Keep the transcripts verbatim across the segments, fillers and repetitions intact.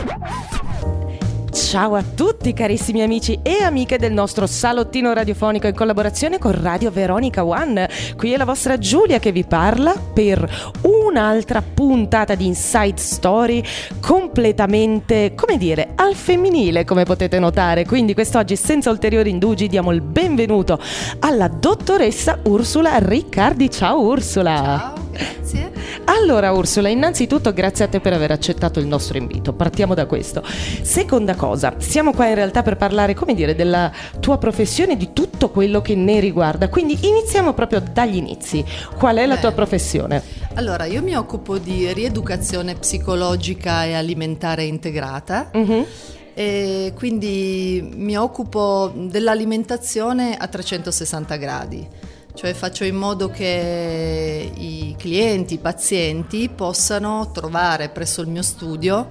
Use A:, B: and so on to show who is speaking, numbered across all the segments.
A: Ciao a tutti carissimi amici e amiche del nostro salottino radiofonico in collaborazione con Radio Veronica One. Qui è la vostra Giulia che vi parla per un'altra puntata di Inside Story completamente, come dire, al femminile, come potete notare. Quindi quest'oggi senza ulteriori indugi diamo il benvenuto alla dottoressa Ursula Riccardi. Ciao Ursula.
B: Ciao, grazie.
A: Allora Ursula, innanzitutto grazie a te per aver accettato il nostro invito, partiamo da questo. Seconda cosa, siamo qua in realtà per parlare, come dire, della tua professione, di tutto quello che ne riguarda, quindi iniziamo proprio dagli inizi. Qual è la
B: Beh,
A: tua professione?
B: Allora, io mi occupo di rieducazione psicologica e alimentare integrata.
A: Mm-hmm.
B: E quindi mi occupo dell'alimentazione a trecentosessanta gradi. Cioè faccio in modo che i clienti, i pazienti possano trovare presso il mio studio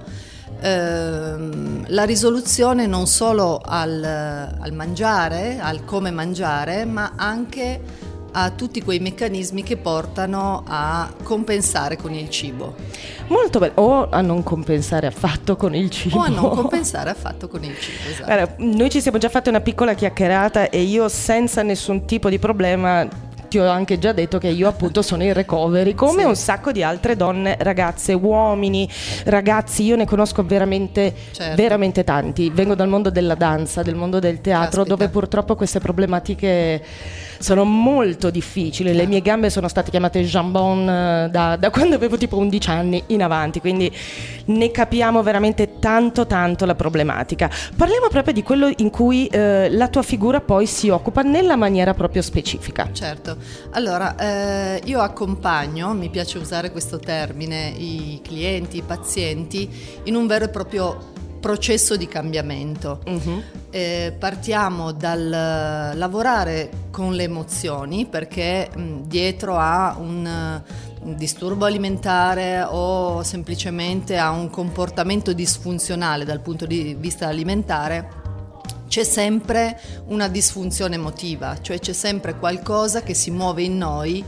B: ehm, la risoluzione non solo al, al mangiare, al come mangiare, ma anche a tutti quei meccanismi che portano a compensare con il cibo.
A: Molto bello, o a non compensare affatto con il cibo.
B: O a non compensare affatto con il cibo, esatto.
A: Guarda, noi ci siamo già fatti una piccola chiacchierata e io senza nessun tipo di problema ti ho anche già detto che io appunto sono in recovery come
B: Sì.
A: un sacco di altre donne, ragazze, uomini, ragazzi, io ne conosco veramente,
B: Certo.
A: veramente tanti. Vengo dal mondo della danza, del mondo del teatro,
B: Caspita.
A: dove purtroppo queste problematiche sono molto difficili. Le mie gambe sono state chiamate jambon eh, da, da quando avevo tipo undici anni in avanti, quindi ne capiamo veramente tanto tanto la problematica. Parliamo proprio di quello in cui eh, la tua figura poi si occupa nella maniera proprio specifica.
B: Certo, allora eh, io accompagno, mi piace usare questo termine, i clienti, i pazienti in un vero e proprio processo di cambiamento.
A: Uh-huh.
B: Eh, partiamo dal lavorare con le emozioni, perché mh, dietro a un, un disturbo alimentare o semplicemente a un comportamento disfunzionale dal punto di vista alimentare c'è sempre una disfunzione emotiva, cioè c'è sempre qualcosa che si muove in noi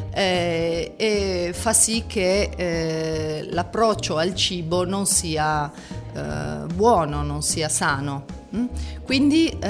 B: eh, e fa sì che eh, l'approccio al cibo non sia eh, buono, non sia sano. Mm? Quindi eh,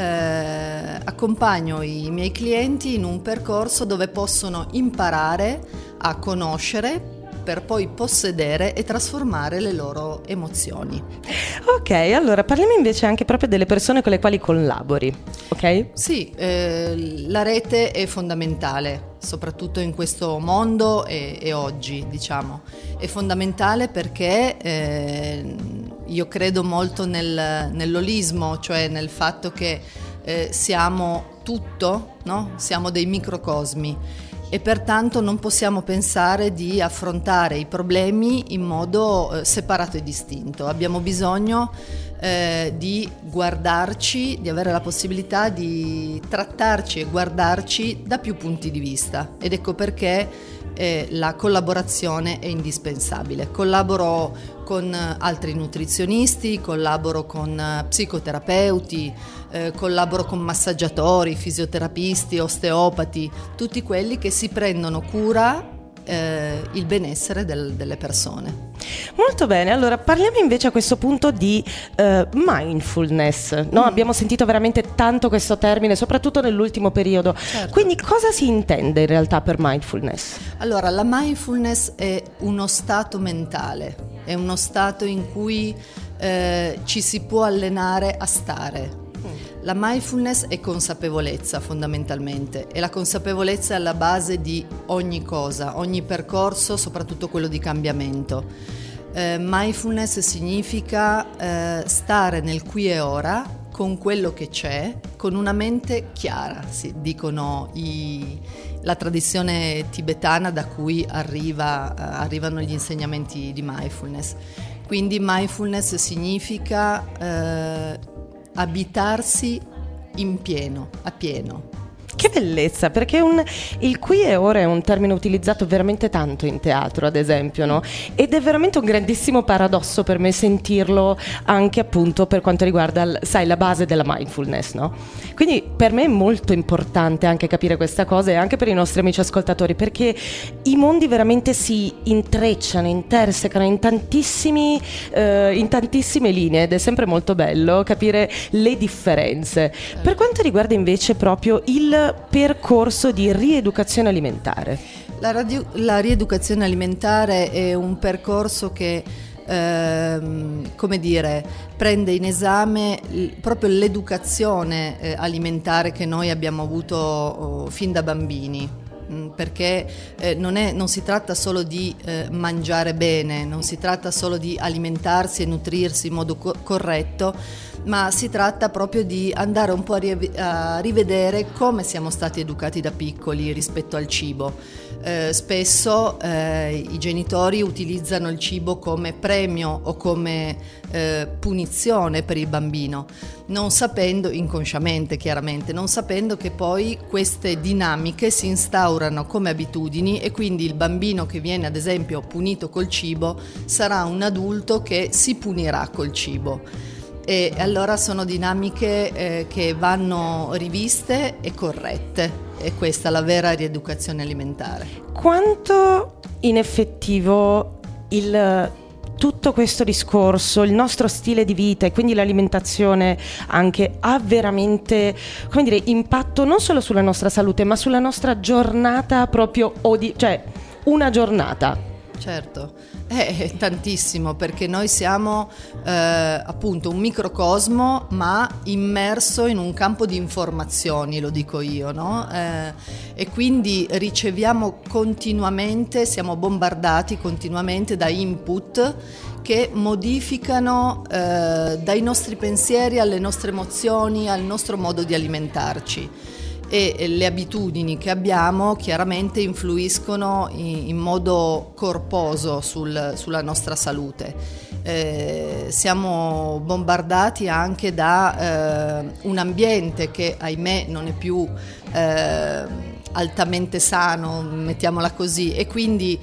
B: accompagno i miei clienti in un percorso dove possono imparare a conoscere per poi possedere e trasformare le loro emozioni.
A: Ok, allora parliamo invece anche proprio delle persone con le quali collabori, ok?
B: Sì, eh, la rete è fondamentale, soprattutto in questo mondo e, e oggi, diciamo. È fondamentale perché eh, io credo molto nel, nell'olismo, cioè nel fatto che eh, siamo tutto, no? Siamo dei microcosmi. E pertanto non possiamo pensare di affrontare i problemi in modo eh, separato e distinto. Abbiamo bisogno eh, di guardarci, di avere la possibilità di trattarci e guardarci da più punti di vista. Ed ecco perché eh, la collaborazione è indispensabile. Collaboro con altri nutrizionisti, collaboro con psicoterapeuti, eh, collaboro con massaggiatori, fisioterapisti, osteopati, tutti quelli che si prendono cura eh, il benessere del, delle persone.
A: Molto bene, allora parliamo invece a questo punto di uh, mindfulness, no? Mm. Abbiamo sentito veramente tanto questo termine, soprattutto nell'ultimo periodo.
B: Certo.
A: Quindi cosa si intende in realtà per mindfulness?
B: Allora, la mindfulness è uno stato mentale, è uno stato in cui eh, ci si può allenare a stare. La mindfulness è consapevolezza fondamentalmente e la consapevolezza è alla base di ogni cosa, ogni percorso, soprattutto quello di cambiamento. Eh, mindfulness significa eh, stare nel qui e ora con quello che c'è, con una mente chiara, si dicono i, la tradizione tibetana da cui arriva, eh, arrivano gli insegnamenti di mindfulness. Quindi mindfulness significa eh, abitarsi in pieno, a pieno.
A: Che bellezza, perché un, il qui e ora è un termine utilizzato veramente tanto in teatro, ad esempio, no? Ed è veramente un grandissimo paradosso per me sentirlo anche appunto per quanto riguarda, sai, la base della mindfulness, no? Quindi per me è molto importante anche capire questa cosa e anche per i nostri amici ascoltatori, perché i mondi veramente si intrecciano, intersecano in tantissimi, eh, in tantissime linee ed è sempre molto bello capire le differenze. Per quanto riguarda invece proprio il percorso di rieducazione alimentare.
B: La, radio, la rieducazione alimentare è un percorso che ehm, come dire, prende in esame l- proprio l'educazione eh, alimentare che noi abbiamo avuto oh, fin da bambini. Perché eh, non, è, non si tratta solo di eh, mangiare bene, non si tratta solo di alimentarsi e nutrirsi in modo co- corretto, ma si tratta proprio di andare un po' a, ri- a rivedere come siamo stati educati da piccoli rispetto al cibo. Eh, spesso eh, i genitori utilizzano il cibo come premio o come eh, punizione per il bambino, non sapendo, inconsciamente chiaramente, non sapendo che poi queste dinamiche si instaurano come abitudini e quindi il bambino che viene ad esempio punito col cibo sarà un adulto che si punirà col cibo. E allora sono dinamiche eh, che vanno riviste e corrette. E questa è la vera rieducazione alimentare.
A: Quanto in effettivo il, tutto questo discorso, il nostro stile di vita e quindi l'alimentazione anche ha veramente, come dire, impatto non solo sulla nostra salute ma sulla nostra giornata proprio, odi- cioè una giornata?
B: Certo, è tantissimo, perché noi siamo eh, appunto un microcosmo ma immerso in un campo di informazioni, lo dico io, no? Eh, e quindi riceviamo continuamente, siamo bombardati continuamente da input che modificano eh, dai nostri pensieri alle nostre emozioni, al nostro modo di alimentarci. E le abitudini che abbiamo chiaramente influiscono in, in modo corposo sul, sulla nostra salute. Eh, siamo bombardati anche da eh, un ambiente che ahimè non è più eh, altamente sano, mettiamola così, e quindi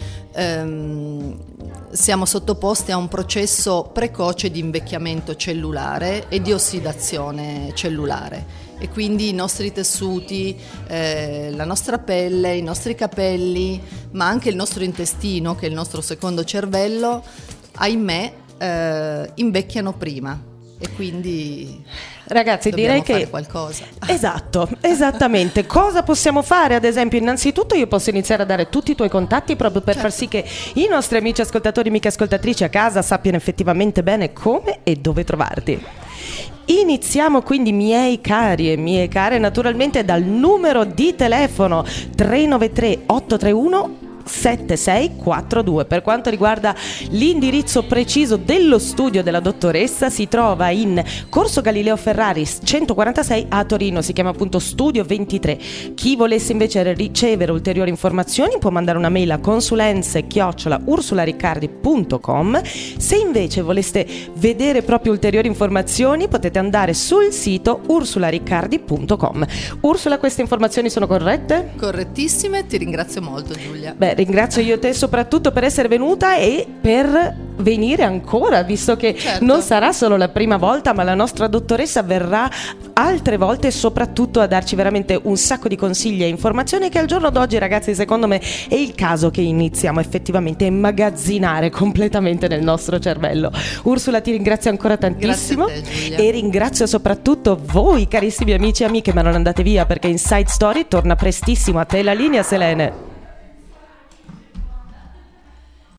B: ehm, siamo sottoposti a un processo precoce di invecchiamento cellulare e di ossidazione cellulare. E quindi i nostri tessuti, eh, la nostra pelle, i nostri capelli, ma anche il nostro intestino, che è il nostro secondo cervello, ahimè, eh, invecchiano prima. E quindi
A: ragazzi direi
B: fare
A: che
B: qualcosa.
A: Esatto, esattamente. Cosa possiamo fare? Ad esempio, innanzitutto io posso iniziare a dare tutti i tuoi contatti proprio per certo. far sì che i nostri amici ascoltatori, amiche ascoltatrici a casa sappiano effettivamente bene come e dove trovarti. Iniziamo quindi, miei cari e mie care, naturalmente dal numero di telefono tre nove tre otto tre uno sette sei quattro due. Per quanto riguarda l'indirizzo preciso dello studio della dottoressa, si trova in Corso Galileo Ferraris centoquarantasei a Torino, si chiama appunto Studio ventitré. Chi volesse invece ricevere ulteriori informazioni può mandare una mail a consulenze chiocciola ursulariccardi punto com. Se invece voleste vedere proprio ulteriori informazioni potete andare sul sito ursulariccardi punto com. Ursula, queste informazioni sono corrette?
B: Correttissime, ti ringrazio molto Giulia.
A: Beh, ringrazio io te soprattutto per essere venuta e per venire ancora, visto che
B: certo.
A: non sarà solo la prima volta, ma la nostra dottoressa verrà altre volte e soprattutto a darci veramente un sacco di consigli e informazioni che al giorno d'oggi, ragazzi, secondo me è il caso che iniziamo effettivamente a immagazzinare completamente nel nostro cervello. Ursula, ti ringrazio ancora tantissimo.
B: Grazie a te, Giulia.
A: E ringrazio soprattutto voi, carissimi amici e amiche, ma non andate via perché Inside Story torna prestissimo. A te la linea, Selene.